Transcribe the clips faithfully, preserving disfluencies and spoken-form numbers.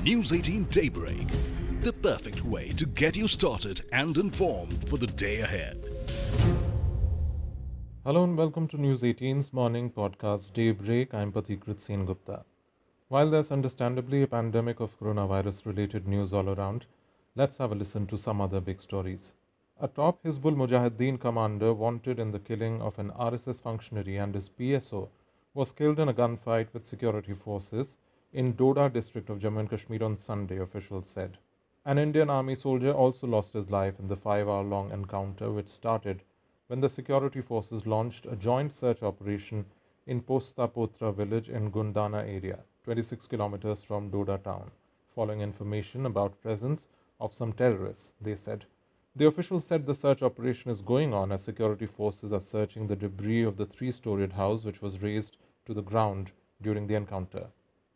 News eighteen Daybreak, the perfect way to get you started and informed for the day ahead. Hello and welcome to News eighteen's morning podcast Daybreak. I'm Pathikrit Sen Gupta. While there's understandably a pandemic of coronavirus-related news all around, let's have a listen to some other big stories. A top Hizbul Mujahideen commander wanted in the killing of an R S S functionary and his P S O was killed in a gunfight with security forces in Doda district of Jammu and Kashmir on Sunday, officials said. An Indian army soldier also lost his life in the five-hour-long encounter which started when the security forces launched a joint search operation in Postapotra village in Gundana area, twenty-six kilometers from Doda town, following information about presence of some terrorists, they said. The officials said the search operation is going on as security forces are searching the debris of the three-storied house which was razed to the ground during the encounter.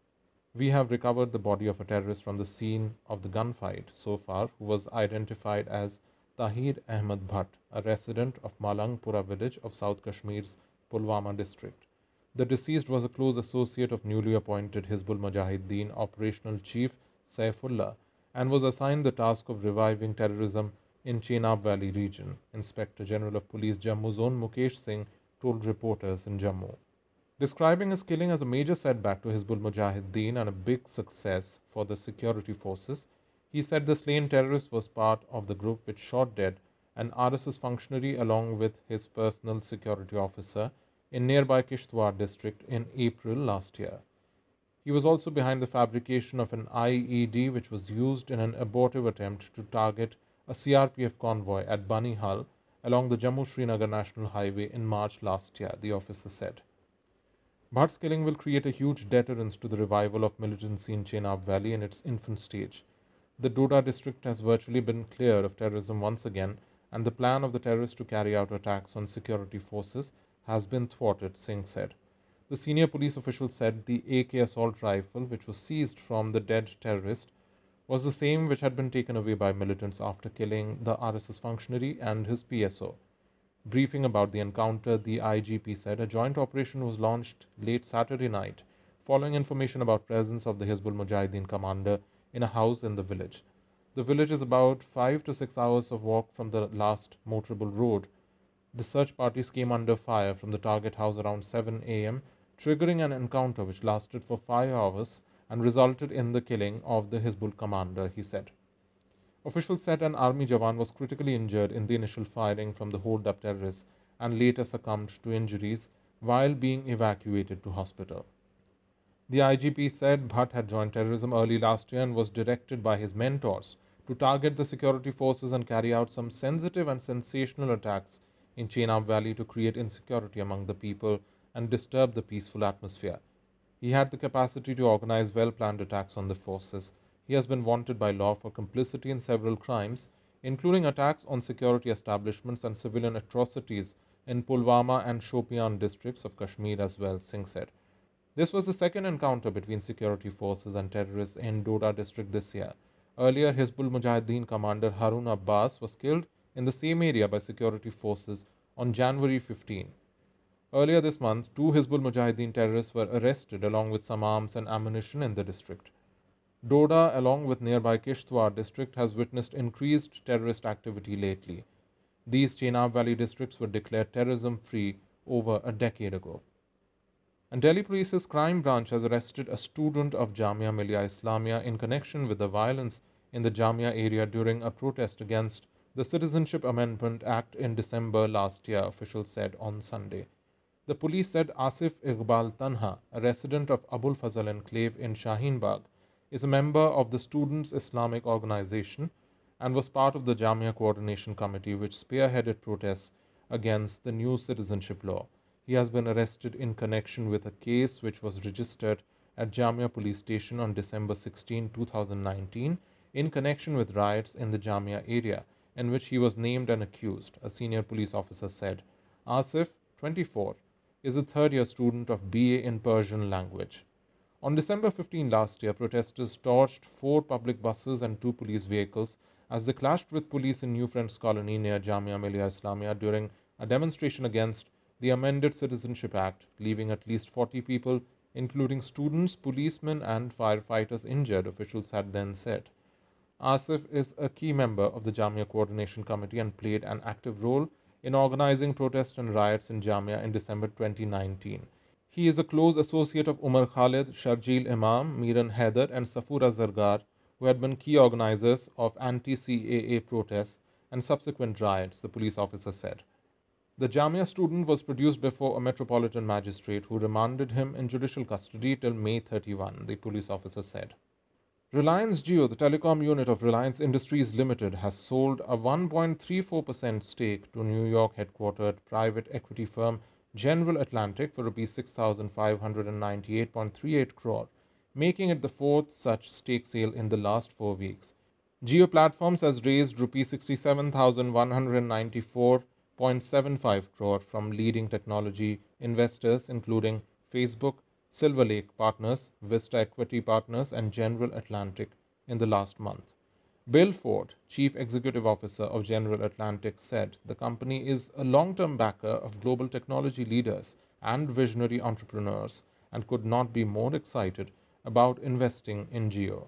We have recovered the body of a terrorist from the scene of the gunfight so far, who was identified as Tahir Ahmed Bhatt, a resident of Malangpura village of South Kashmir's Pulwama district. The deceased was a close associate of newly appointed Hizbul Mujahideen Operational Chief Saifullah and was assigned the task of reviving terrorism in Chenab Valley region, Inspector General of Police Jammu Zone Mukesh Singh told reporters in Jammu. Describing his killing as a major setback to Hizbul Mujahideen and a big success for the security forces, he said the slain terrorist was part of the group which shot dead an R S S functionary along with his personal security officer in nearby Kishtwar district in April last year. He was also behind the fabrication of an I E D which was used in an abortive attempt to target a C R P F convoy at Banihal along the Jammu-Srinagar National Highway in March last year, the officer said. Bhatt's killing will create a huge deterrence to the revival of militancy in Chenab Valley in its infant stage. The Doda district has virtually been clear of terrorism once again, and the plan of the terrorists to carry out attacks on security forces has been thwarted, Singh said. The senior police official said the A K assault rifle, which was seized from the dead terrorist, was the same which had been taken away by militants after killing the R S S functionary and his P S O. Briefing about the encounter, the I G P said a joint operation was launched late Saturday night following information about presence of the Hizbul Mujahideen commander in a house in the village. The village is about five to six hours of walk from the last motorable road. The search parties came under fire from the target house around seven a m, triggering an encounter which lasted for five hours and resulted in the killing of the Hizbul commander, he said. Officials said an army jawan was critically injured in the initial firing from the holed-up terrorists and later succumbed to injuries while being evacuated to hospital. The I G P said Bhatt had joined terrorism early last year and was directed by his mentors to target the security forces and carry out some sensitive and sensational attacks in Chenab Valley to create insecurity among the people and disturb the peaceful atmosphere. He had the capacity to organize well-planned attacks on the forces. He has been wanted by law for complicity in several crimes, including attacks on security establishments and civilian atrocities in Pulwama and Shopian districts of Kashmir as well, Singh said. This was the second encounter between security forces and terrorists in Doda district this year. Earlier, Hizbul Mujahideen commander Harun Abbas was killed in the same area by security forces on January fifteenth. Earlier this month, two Hizbul Mujahideen terrorists were arrested along with some arms and ammunition in the district. Doda, along with nearby Kishtwar district, has witnessed increased terrorist activity lately. These Chenab Valley districts were declared terrorism-free over a decade ago. And Delhi Police's crime branch has arrested a student of Jamia Millia Islamia in connection with the violence in the Jamia area during a protest against the Citizenship Amendment Act in December last year, officials said on Sunday. The police said Asif Iqbal Tanha, a resident of Abul Fazal Enclave in Shaheen Bagh, is a member of the Students' Islamic Organization and was part of the Jamia Coordination Committee which spearheaded protests against the new citizenship law. He has been arrested in connection with a case which was registered at Jamia Police Station on December sixteenth, two thousand nineteen in connection with riots in the Jamia area, in which he was named and accused, a senior police officer said. Asif, twenty-four, is a third-year student of B A in Persian language. On December fifteenth last year, protesters torched four public buses and two police vehicles as they clashed with police in New Friends Colony near Jamia Millia Islamia during a demonstration against the amended Citizenship Act, leaving at least forty people including students, policemen, and firefighters injured, officials had then said. Asif is a key member of the Jamia Coordination Committee and played an active role in organizing protests and riots in Jamia in December twenty nineteen. He is a close associate of Umar Khalid, Sharjeel Imam, Miran Haider, and Safura Zargar, who had been key organizers of anti-C A A protests and subsequent riots, the police officer said. The Jamia student was produced before a metropolitan magistrate who remanded him in judicial custody till May thirty-first, the police officer said. Reliance Jio, the telecom unit of Reliance Industries Limited, has sold a one point three four percent stake to New York headquartered private equity firm General Atlantic for rupees six thousand five hundred ninety-eight point three eight crore, making it the fourth such stake sale in the last four weeks. Jio Platforms has raised rupees sixty-seven thousand one hundred ninety-four point seven five crore from leading technology investors including Facebook, Silver Lake Partners, Vista Equity Partners, and General Atlantic in the last month. Bill Ford, Chief Executive Officer of General Atlantic, said the company is a long-term backer of global technology leaders and visionary entrepreneurs and could not be more excited about investing in Jio.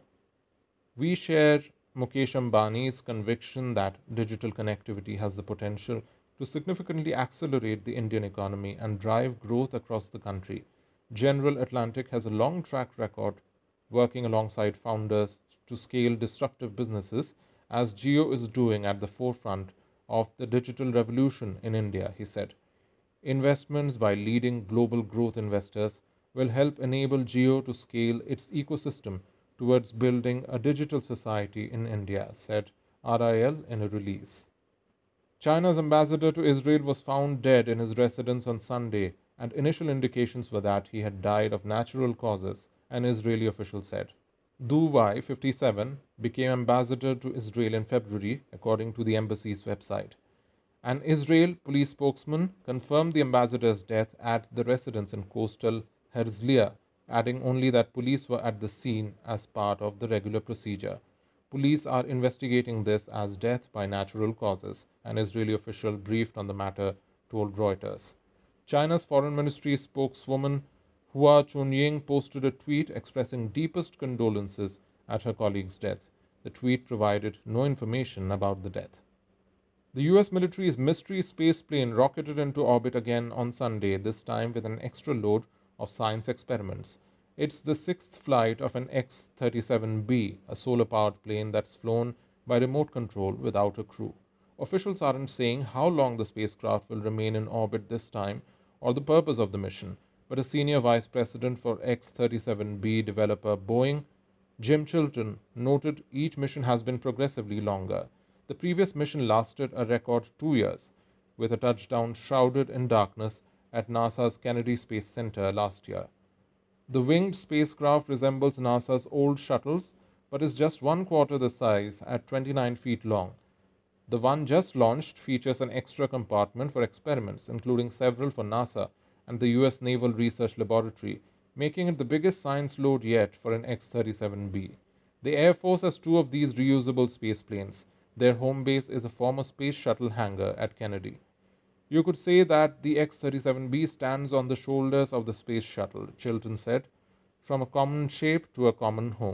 We share Mukesh Ambani's conviction that digital connectivity has the potential to significantly accelerate the Indian economy and drive growth across the country. General Atlantic has a long track record working alongside founders to scale disruptive businesses, as Jio is doing at the forefront of the digital revolution in India, he said. Investments by leading global growth investors will help enable Jio to scale its ecosystem towards building a digital society in India, said R I L in a release. China's ambassador to Israel was found dead in his residence on Sunday, and initial indications were that he had died of natural causes, an Israeli official said. Du Wei, fifty-seven, became ambassador to Israel in February, according to the embassy's website. An Israel police spokesman confirmed the ambassador's death at the residence in coastal Herzliya, adding only that police were at the scene as part of the regular procedure. Police are investigating this as death by natural causes, an Israeli official briefed on the matter told Reuters. China's foreign ministry spokeswoman Hua Chunying posted a tweet expressing deepest condolences at her colleague's death. The tweet provided no information about the death. The U S military's mystery space plane rocketed into orbit again on Sunday, this time with an extra load of science experiments. It's the sixth flight of an X thirty-seven B, a solar-powered plane that's flown by remote control without a crew. Officials aren't saying how long the spacecraft will remain in orbit this time or the purpose of the mission, but a senior vice president for X thirty-seven B developer Boeing, Jim Chilton, noted each mission has been progressively longer. The previous mission lasted a record two years, with a touchdown shrouded in darkness at NASA's Kennedy Space Center last year. The winged spacecraft resembles NASA's old shuttles, but is just one quarter the size at twenty-nine feet long. The one just launched features an extra compartment for experiments, including several for NASA and the U S Naval Research Laboratory, making it the biggest science load yet for an X thirty-seven B. The Air Force has two of these reusable space planes. Their home base is a former space shuttle hangar at Kennedy. You could say that the X thirty-seven B stands on the shoulders of the space shuttle, Chilton said, from a common shape to a common home.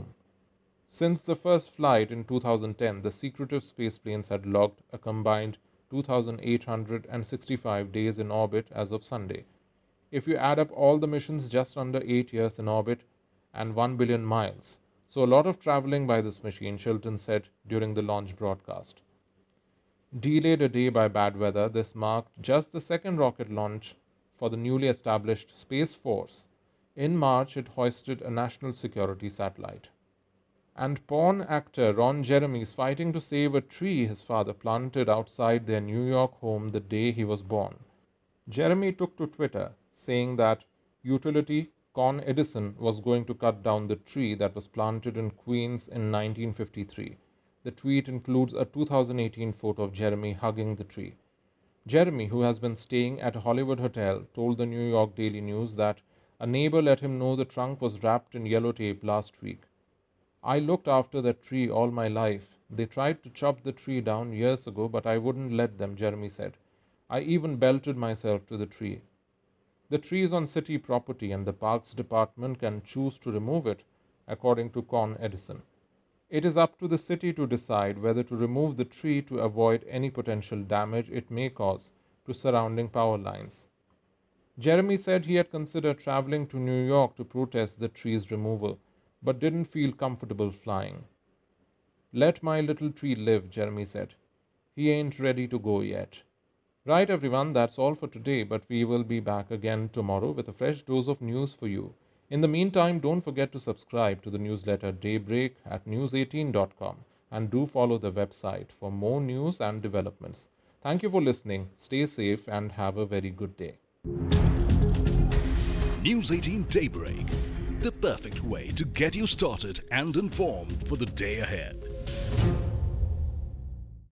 Since the first flight in two thousand ten, the secretive space planes had logged a combined two thousand eight hundred sixty-five days in orbit as of Sunday. If you add up all the missions, just under eight years in orbit and one billion miles. So a lot of traveling by this machine, Chilton said during the launch broadcast. Delayed a day by bad weather, this marked just the second rocket launch for the newly established Space Force. In March, it hoisted a national security satellite. And porn actor Ron Jeremy is fighting to save a tree his father planted outside their New York home the day he was born. Jeremy took to Twitter, saying that utility Con Edison was going to cut down the tree that was planted in Queens in nineteen fifty-three. The tweet includes a two thousand eighteen photo of Jeremy hugging the tree. Jeremy, who has been staying at a Hollywood hotel, told the New York Daily News that a neighbor let him know the trunk was wrapped in yellow tape last week. I looked after that tree all my life. They tried to chop the tree down years ago, but I wouldn't let them, Jeremy said. I even belted myself to the tree. The tree is on city property and the Parks Department can choose to remove it, according to Con Edison. It is up to the city to decide whether to remove the tree to avoid any potential damage it may cause to surrounding power lines. Jeremy said he had considered traveling to New York to protest the tree's removal, but didn't feel comfortable flying. "Let my little tree live," Jeremy said. "He ain't ready to go yet." Right, everyone, that's all for today, but we will be back again tomorrow with a fresh dose of news for you. In the meantime, don't forget to subscribe to the newsletter Daybreak at news eighteen dot com and do follow the website for more news and developments. Thank you for listening. Stay safe and have a very good day. News eighteen Daybreak, the perfect way to get you started and informed for the day ahead.